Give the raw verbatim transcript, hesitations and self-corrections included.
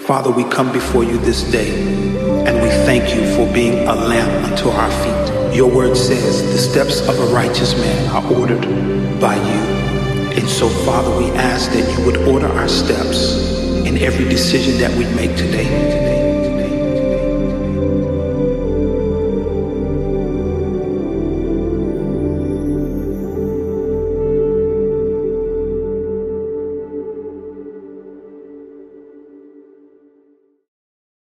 Father, we come before you this day, and we thank you for being a lamp unto our feet. Your word says the steps of a righteous man are ordered by you. And so, Father, we ask that you would order our steps in every decision that we make today.